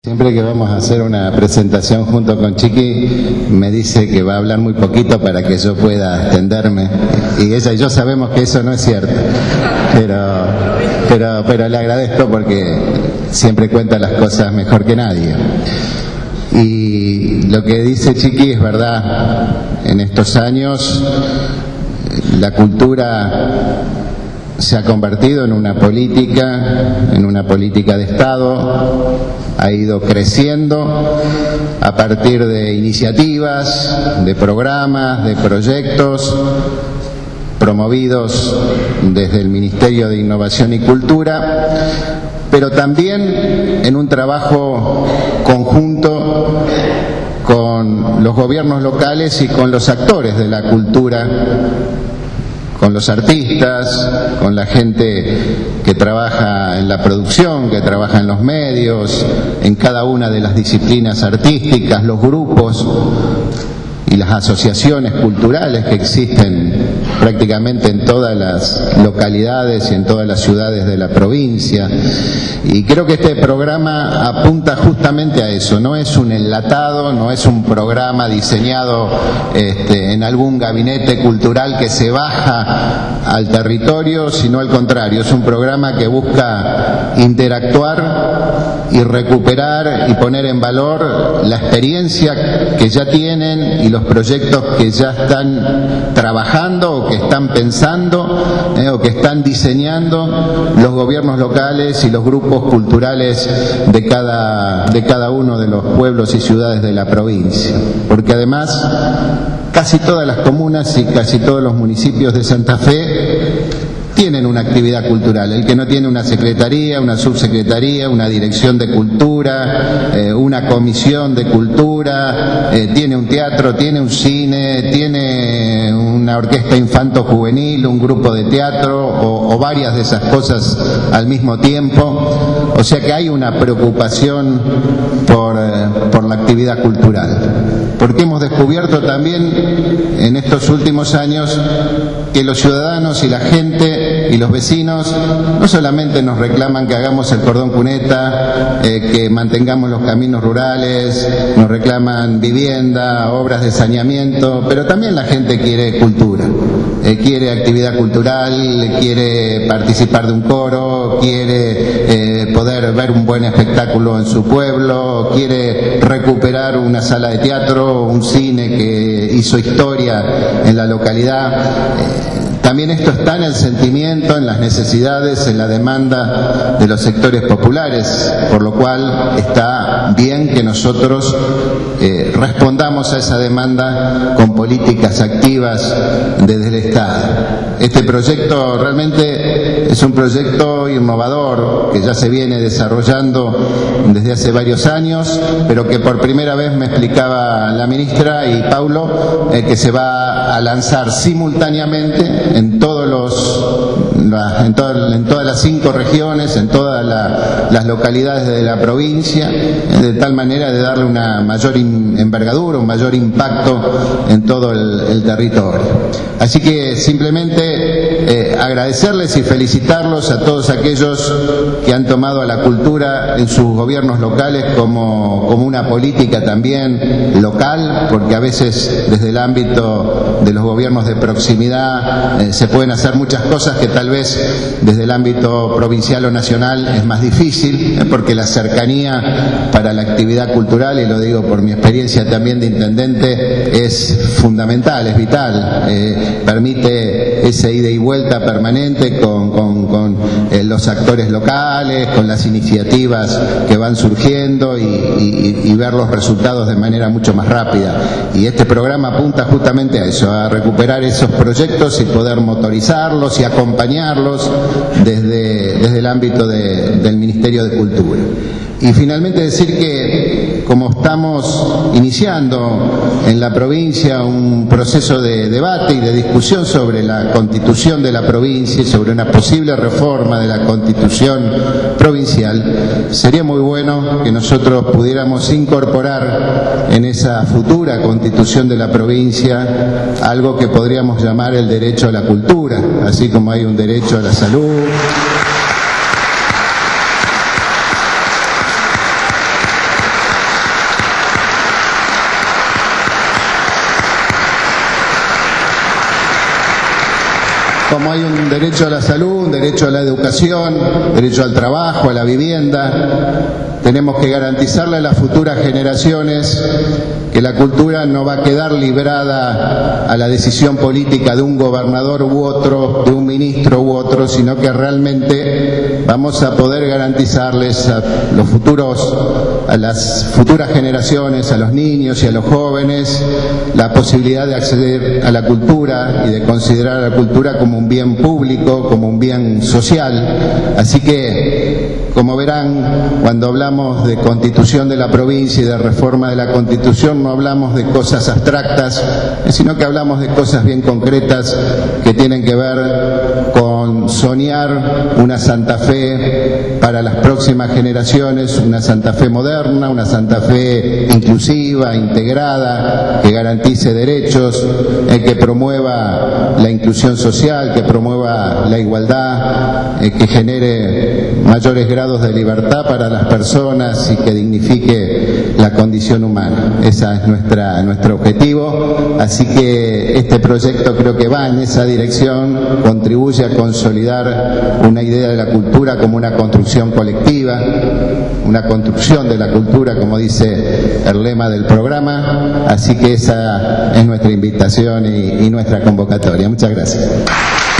Siempre que vamos a hacer una presentación junto con Chiqui, me dice que va a hablar muy poquito para que yo pueda extenderme. Y ella y yo sabemos que eso no es cierto. Pero le agradezco porque siempre cuenta las cosas mejor que nadie. Y lo que dice Chiqui es verdad. En estos años, la cultura se ha convertido en una política de Estado, ha ido creciendo a partir de iniciativas, de programas, de proyectos promovidos desde el Ministerio de Innovación y Cultura, pero también en un trabajo conjunto con los gobiernos locales y con los actores de la cultura, con los artistas, con la gente que trabaja en la producción, que trabaja en los medios, en cada una de las disciplinas artísticas, los grupos y las asociaciones culturales que existen prácticamente en todas las localidades y en todas las ciudades de la provincia. Y creo que este programa apunta justamente a eso. No es un enlatado, no es un programa diseñado en algún gabinete cultural que se baja al territorio, sino al contrario, es un programa que busca interactuar y recuperar y poner en valor la experiencia que ya tienen y los proyectos que ya están trabajando o que están pensando o que están diseñando los gobiernos locales y los grupos culturales de cada uno de los pueblos y ciudades de la provincia. Porque además casi todas las comunas y casi todos los municipios de Santa Fe tienen una actividad cultural. El que no tiene una secretaría, una subsecretaría, una dirección de cultura, una comisión de cultura, tiene un teatro, tiene un cine, tiene una orquesta infanto-juvenil, un grupo de teatro o varias de esas cosas al mismo tiempo. O sea que hay una preocupación por la actividad cultural. Porque hemos descubierto también en estos últimos años que los ciudadanos y la gente y los vecinos no solamente nos reclaman que hagamos el cordón cuneta, que mantengamos los caminos rurales, nos reclaman vivienda, obras de saneamiento, pero también la gente quiere cultura, quiere actividad cultural, quiere participar de un coro, quiere poder ver un buen espectáculo en su pueblo, quiere recuperar una sala de teatro, un cine que hizo historia en la localidad. También esto está en el sentimiento, en las necesidades, en la demanda de los sectores populares, por lo cual está bien que nosotros respondamos a esa demanda con políticas activas desde el Estado. Este proyecto realmente es un proyecto innovador que ya se viene desarrollando desde hace varios años, pero que por primera vez me explicaba la ministra y Paulo que se va a lanzar simultáneamente en todas las 5 regiones, en todas las localidades de la provincia, de tal manera de darle una mayor envergadura, un mayor impacto en todo el territorio. Así que simplemente agradecerles y felicitarlos a todos aquellos que han tomado a la cultura en sus gobiernos locales como una política también local, porque a veces desde el ámbito de los gobiernos de proximidad se pueden hacer muchas cosas que tal vez desde el ámbito provincial o nacional es más difícil, porque la cercanía para la actividad cultural, y lo digo por mi experiencia también de intendente, es fundamental, es vital, permite esa ida y vuelta permanente con los actores locales, con las iniciativas que van surgiendo y ver los resultados de manera mucho más rápida. Y este programa apunta justamente a eso, a recuperar esos proyectos y poder motorizarlos y acompañarlos desde el ámbito del Ministerio de Cultura. Y finalmente decir que como estamos iniciando en la provincia un proceso de debate y de discusión sobre la constitución de la provincia y sobre una posible reforma de la constitución provincial, sería muy bueno que nosotros pudiéramos incorporar en esa futura constitución de la provincia algo que podríamos llamar el derecho a la cultura, así como hay un derecho a la salud, como hay un derecho a la salud, un derecho a la educación, derecho al trabajo, a la vivienda, tenemos que garantizarle a las futuras generaciones que la cultura no va a quedar librada a la decisión política de un gobernador u otro, de un ministro u otro, sino que realmente vamos a poder garantizarles a las futuras generaciones, a los niños y a los jóvenes, la posibilidad de acceder a la cultura y de considerar a la cultura como un bien público, como un bien social. Así que, como verán, cuando hablamos de constitución de la provincia y de reforma de la constitución, no hablamos de cosas abstractas, sino que hablamos de cosas bien concretas que tienen que ver con soñar una Santa Fe para las próximas generaciones, una Santa Fe moderna, una Santa Fe inclusiva, integrada, que garantice derechos, que promueva la inclusión social, que promueva la igualdad, que genere mayores grados de libertad para las personas y que dignifique la condición humana. Ese es nuestro objetivo, así que este proyecto creo que va en esa dirección, contribuye a consolidar una idea de la cultura como una construcción colectiva, una construcción de la cultura, como dice el lema del programa, así que esa es nuestra invitación y nuestra convocatoria. Muchas gracias.